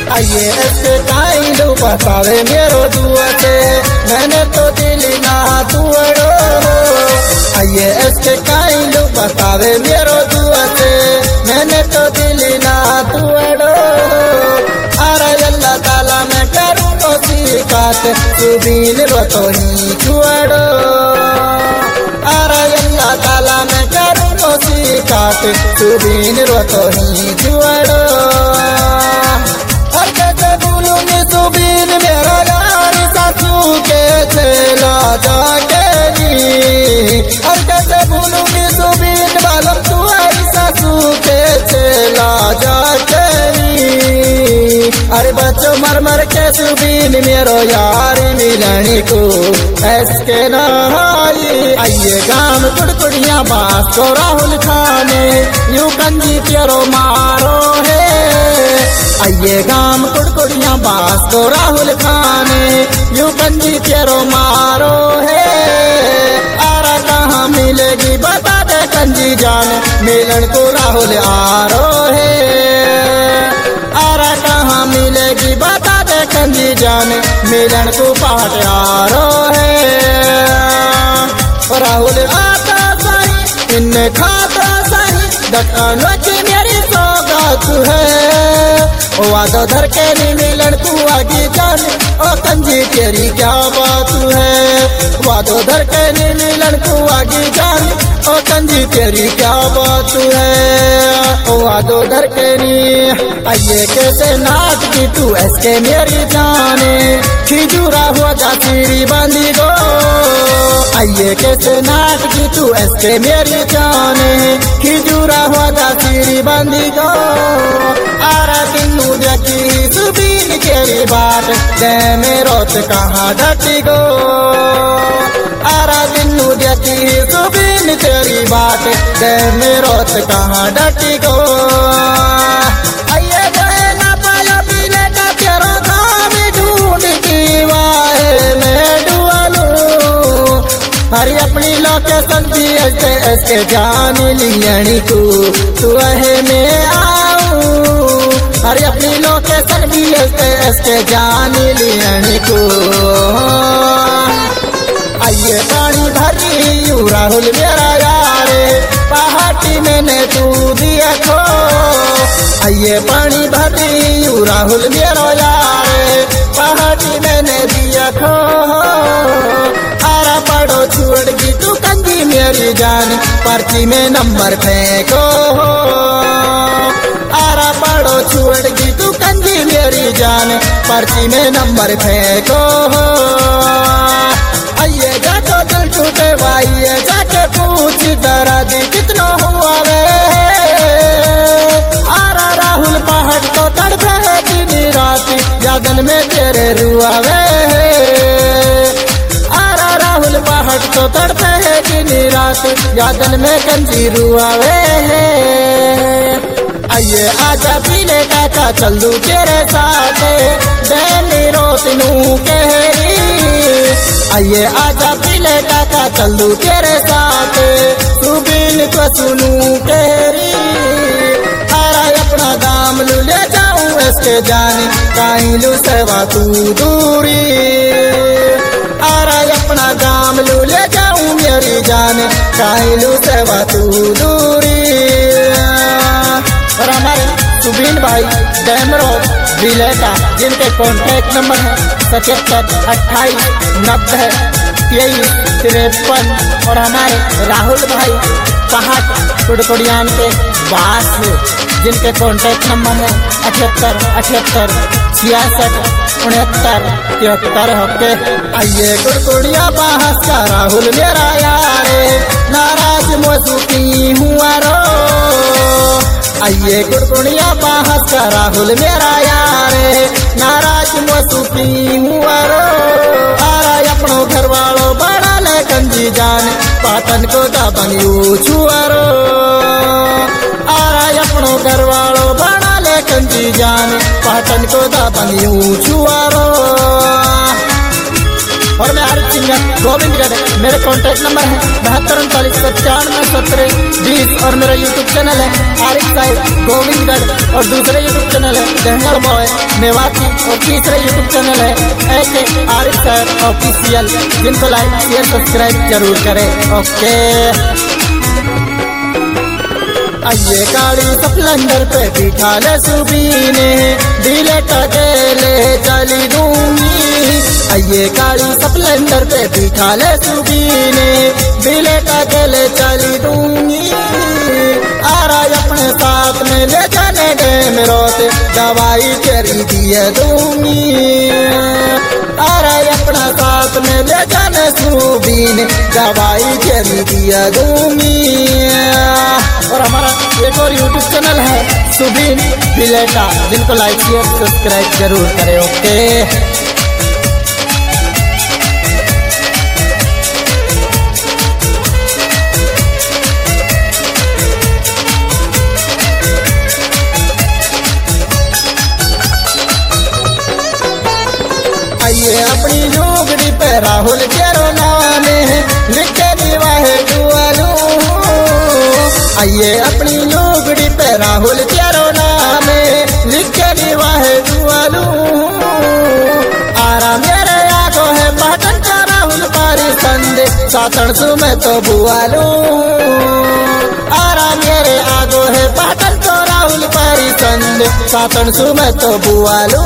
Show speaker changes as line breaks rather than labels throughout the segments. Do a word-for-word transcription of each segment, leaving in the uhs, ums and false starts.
आइए इसके टाइम बतावे मेरो दुआ से मैंने तो दिल ना तुअड़ो। आइए इसके टाइम बतावे मेरो दुआ से मैंने तो दिल ना तुअड़ो। अरे अल्लाह ताला मैं करूँ तो सिकात सुबीन रो तो ही छुअड़ो। अरे अल्लाह ताला मैं करूँ तो सिकात सुबीन रो तो ही छुअड़ो। और कैसे भूलूंगी सुबीन मेरा यार सासू के चला जाके। और कैसे भूलूंगी सुबीन बालम तू आई सासू के चला जाके। अरे बच्चों मर मर के सुबीन मेरो यार मिलने को ऐसके नहाई। आइए गाँव कुड़कुड़िया बास को राहुल खाने यू कंजी तेरो मारो है। आइए गाँव कुड़कुड़िया बास को राहुल खाने यू कंजी तेरो मारो है। आरा कहाँ मिलेगी बता दे कंजी जान मिलन को राहुल आरो है। आरा कहाँ मिलेगी बता दे कंजी जान मिलन को पाट आरो है। राहुल आता सही इन खाता सही दकानों की मेरी सौगात है। ओ वादो धर के नहीं मिलन तू आगे जान ओ कंजी तेरी क्या बात है। वादो धर के नहीं मिलन तू आगे जान ओ कंजी तेरी क्या बात है। ओ वादो धर के नहीं आइए कैसे नाच की तू ऐसे मेरी जाने खिजूरा हुआ जासीरी बांधी गो। आइए कैसे नाच की तू ऐसे मेरी जाने खिजूरा हुआ जासीरी बांधी गो। आरा दिन देखी सुबीन केरी बाट दे मेरोत कहाँ डटी गो। आरा दिन देखी सुबीन तेरी बाट दे मेरोत कहाँ डटी गो। आइए गए ना पायो पीले का तेरो धाम ढूंढ की वाहे मैं डुआलू। हरी अपनी लोकेशन भी ऐसे ऐसे जान लियणी को तू है मैं आऊं। अरे अपनी लोकेशन भी ऐसे ऐसे जान लियणी को। आइए पानी भरी यू राहुल मेरा यारे पहाड़ी मैंने तू दिया खो। आइए पानी भरी यू राहुल मेरा यारे पहाड़ी मैंने दिया खो। आरा पड़ो छोड़ दी तू कंजी मेरी जान पर्ची में नंबर फेंको। आरा पड़ो छोड़ दी तू कंजी मेरी जान पर्ची में नंबर फेंको। आइए जाको दिल टूटे वाइए जाके पूछ दरा दी कितना हुआ वे। आरा राहुल पहाड़ तो तड़पे है दिन रात यादन में तेरे रुआवे। आरा राहुल पहाड़ तो तड़पे है दिन रात यादन में कंजी रुआवे। आइए आजा पीले काका चल दू तेरे साथ दैनी रोत नू कहरी। आइए आजा पीले काका चल दू तेरे साथ सुबीन को सुनू कहरी। आरा अपना दाम लू ले जाऊं इसके जान काहीं लू सेवा तू दूरी। आरा अपना दाम लू ले जाऊं मेरी जान काहीं लू सेवा तू दूरी। और हमारे सुबीन भाई डैमरो जिलेटा जिनके कॉन्टैक्ट नंबर है सतहत्तर अट्ठाईस नब्बे तेईस तिरपन। और हमारे राहुल भाई पहाड़ कुड़कुड़ियान के बास जिनके कॉन्टैक्ट नंबर है अठहत्तर अठहत्तर छियासठ उनहत्तर तिहत्तर हफ्ते। आइए कुड़कुड़िया बाहस का राहुल मेरा यारे नाराज मोसुकी हुआ रो। आइए कुड़कुड़िया बाहस का राहुल मेरा यारे नाराज मोसुकी हुआ रो। आरा अपनो घर वालों बड़ा ले कंजी जान पाटन को दाबन यू छुआरो। आरा अपनो घर वालों बड़ा ले कंजी जान पाटन को दाबन यू छुआरो। और मैं आरिफ सिंगर गोविंदगढ़। मेरे कॉन्टैक्ट नंबर है बहत्तर उनतालीस सत्तानवे सत्रह बीस और मेरा यूट्यूब चैनल है आरिफ साहिब गोविंदगढ़ और दूसरे यूट्यूब चैनल है दहंगल बॉय मेवाती और तीसरे यूट्यूब चैनल है एक आरिफ साहिब ऑफिशियल, जिनको लाइक शेयर सब्सक्राइब जरूर करें। ओके आइए गाड़ी स्प्लेंडर पे बिठा ले सुबीने, दिले टकेले चली दूंगी। आइए गाड़ी स्प्लेंडर पे बिठा ले सुबीने, दिले टकेले चली दूंगी। आ रहा अपने साथ में ले जाने दे मेरोते, दवाई तेरी दिए दूंगी। आ रहा अपना साथ में ले जाने सुबीने, दवाई तेरी दिए दूंगी। और हमारा एक और यूट्यूब चैनल है सुबीन बिलेटा, जिनको लाइक शेयर सब्सक्राइब जरूर करें। ओके आइए अपनी लुगड़ी पे राहुल केरो नाम लिखे निवाहे डुआलू। आइए अपनी लुगड़ी पे राहुल केरो नाम लिखे निवाहे डुआलू। आरा मेरे आगो है पाटन का राहुल पारी संदे, सातन सुमे तो बुआलू। आरा मेरे आगो है पाटन को राहुल पारी संदे, सातन सुमे तो बुआलू।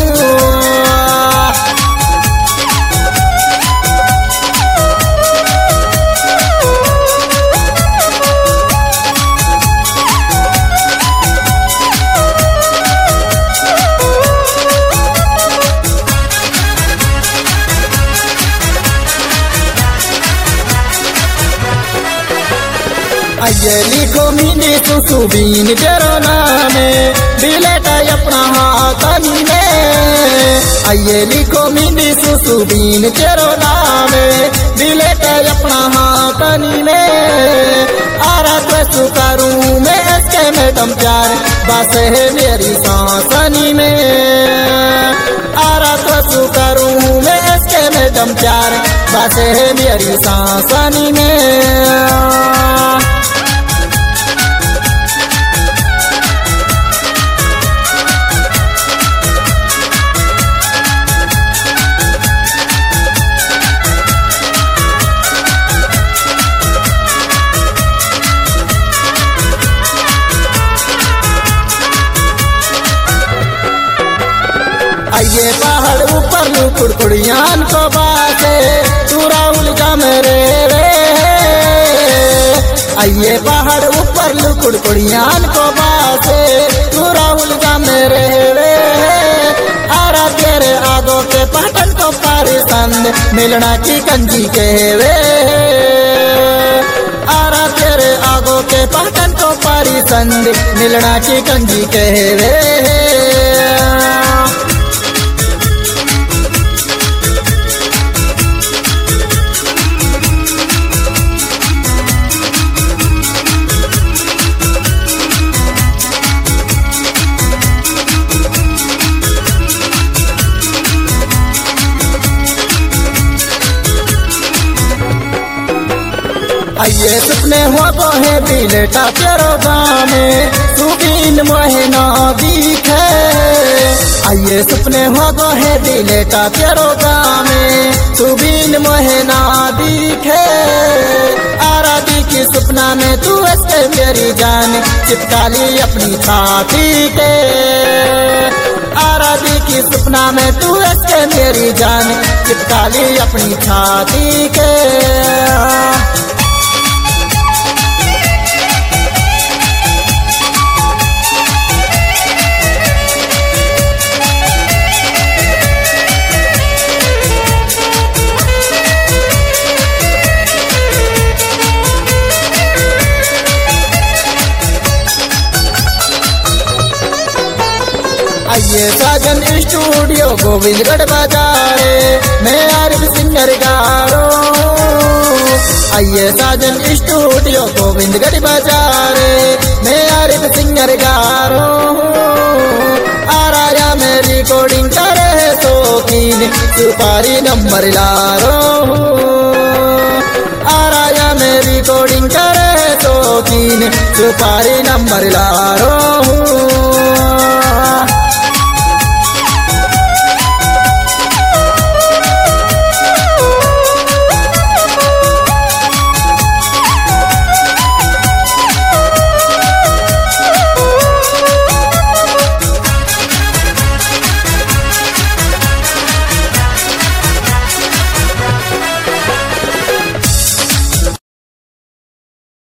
आइए लिखो मिनी सुबीन तेरो नाम बिलेटा अपना हाथनी में। आइए लिखो मिनी सुबीन तेरो नाम बिलेटा अपना हाथनी में। आरा तो सुकारूं मैं इसके मैडम प्यार बस है मेरी सांसनी में। आरा तो सुकारूं मैं इसके मैडम प्यार बस है मेरी सांसनी में। आइए पहाड़ ऊपर लू कुड़कुड़ियान को बाते, तू राहुल का मेरे रे। आइए पहाड़ ऊपर लू कुड़कुड़ियान को बाते, तू राहुल का मेरे रे। आरा तेरे आगो के पाटन को पारी संद, मिलना की कंजी के वे। आरा तेरे आगो के पाटन को पारी संद, मिलना की कंजी के वे। आइए सपने हो तो है बिलेटा तेरो गाँव में, सुबीन मोहे ना दिखे। आइए सपने हो तो है बिलेटा तेरो गाँव में, सुबीन मोहे ना दिखे। आरा की सपना में तू ऐसे मेरी जान, चिपका ली अपनी छाती के। आरा की सपना में तू ऐसे मेरी जान, चिपका ली अपनी छाती के। आइए साजन स्टूडियो गोविंदगढ़ बाजारे, मैं आरिफ सिंगर गारो। आइए साजन स्टूडियो गोविंदगढ़ बाजारे, मैं आरिफ सिंगर गारो। आ राजा में रिकॉर्डिंग करे तो की शौकीन सुपारी नंबर लारो आराया में रिकॉर्डिंग करे शौकीन सुपारी नंबर लारो